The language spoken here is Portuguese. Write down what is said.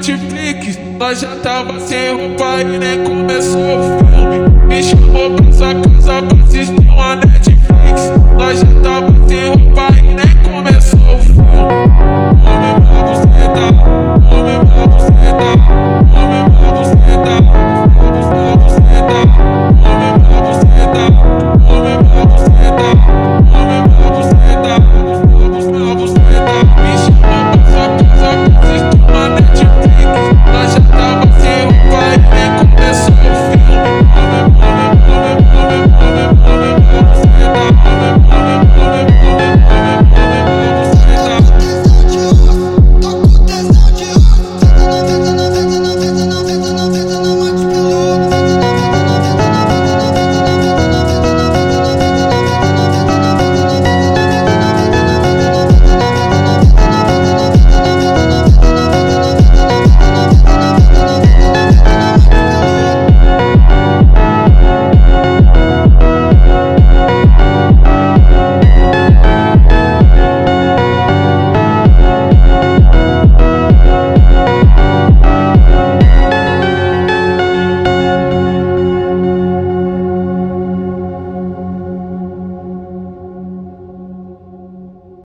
Netflix. Nós já tava sem roupa e nem começou o filme. Me chamou pra sua casa pra assistir uma Netflix. Nós já